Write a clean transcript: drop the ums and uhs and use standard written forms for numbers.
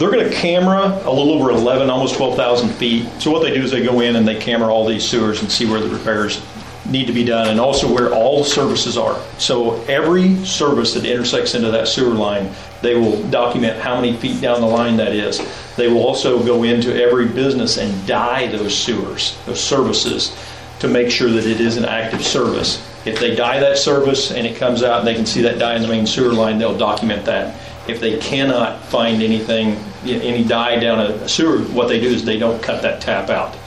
They're going to camera a little over 11, almost 12,000 feet. So what they do is they go in and they camera all these sewers and see where the repairs need to be done, and also where all the services are. So every service that intersects into that sewer line, they will document how many feet down the line that is. They will also go into every business and dye those sewers, those services, to make sure that it is an active service. If they dye that service and it comes out and they can see that dye in the main sewer line, they'll document that. If they cannot find anything, any dye down a sewer, what they do is they don't cut that tap out.